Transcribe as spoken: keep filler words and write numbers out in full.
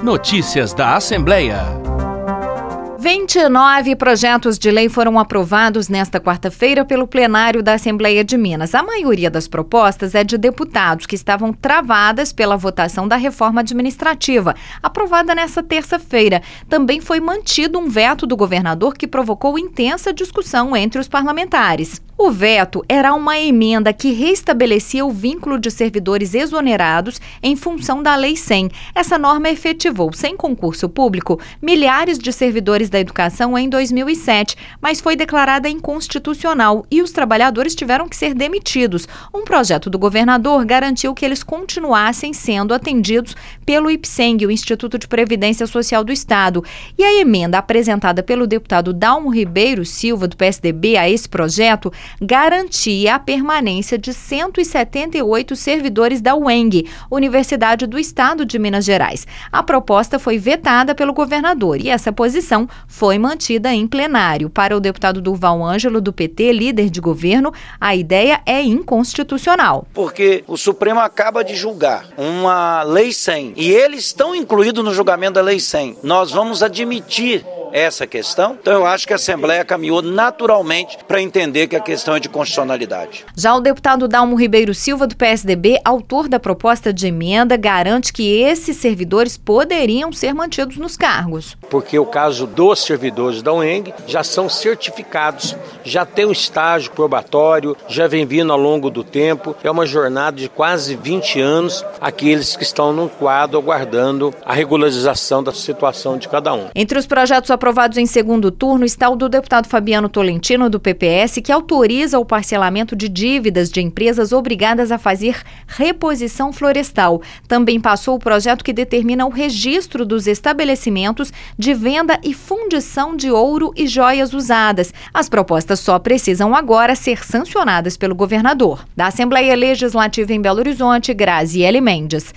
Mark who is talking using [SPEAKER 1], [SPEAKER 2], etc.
[SPEAKER 1] Notícias da Assembleia.
[SPEAKER 2] vinte e nove projetos de lei foram aprovados nesta quarta-feira pelo plenário da Assembleia de Minas. A maioria das propostas é de deputados que estavam travadas pela votação da reforma administrativa, aprovada nesta terça-feira. Também foi mantido um veto do governador que provocou intensa discussão entre os parlamentares. O veto era uma emenda que restabelecia o vínculo de servidores exonerados em função da Lei cem. Essa norma efetivou, sem concurso público, milhares de servidores da educação em dois mil e sete, mas foi declarada inconstitucional e os trabalhadores tiveram que ser demitidos. Um projeto do governador garantiu que eles continuassem sendo atendidos pelo IPSENG, o Instituto de Previdência Social do Estado. E a emenda apresentada pelo deputado Dalmo Ribeiro Silva, do P S D B, a esse projeto, garantia a permanência de cento e setenta e oito servidores da U E N G, Universidade do Estado de Minas Gerais. A proposta foi vetada pelo governador e essa posição foi mantida em plenário. Para o deputado Durval Ângelo, do P T, líder de governo, a ideia é inconstitucional.
[SPEAKER 3] Porque o Supremo acaba de julgar uma Lei cem e eles estão incluídos no julgamento da Lei cem. Nós vamos admitir essa questão. Então eu acho que a Assembleia caminhou naturalmente para entender que a questão é de constitucionalidade.
[SPEAKER 2] Já o deputado Dalmo Ribeiro Silva, do P S D B, autor da proposta de emenda, garante que esses servidores poderiam ser mantidos nos cargos.
[SPEAKER 4] Porque o caso dos servidores da U E N G já são certificados, já tem um estágio probatório, já vem vindo ao longo do tempo. É uma jornada de quase vinte anos, aqueles que estão no quadro aguardando a regularização da situação de cada um.
[SPEAKER 2] Entre os projetos aprovados em segundo turno está o do deputado Fabiano Tolentino, do P P S, que autoriza o parcelamento de dívidas de empresas obrigadas a fazer reposição florestal. Também passou o projeto que determina o registro dos estabelecimentos de venda e fundição de ouro e joias usadas. As propostas só precisam agora ser sancionadas pelo governador. Da Assembleia Legislativa em Belo Horizonte, Graziele Mendes.